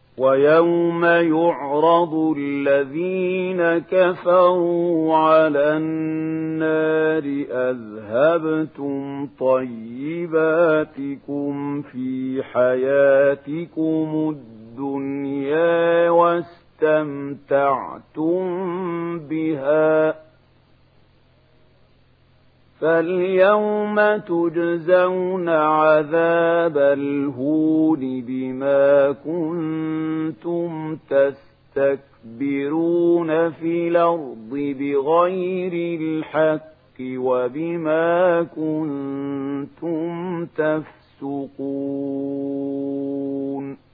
ويوم يعرض الذين كفروا على النار أذهبتم طيباتكم في حياتكم الدنيا واستمتعتم بها فاليوم تجزون عذاب الهون بما كنتم تستكبرون في الأرض بغير الحق وبما كنتم تفسقون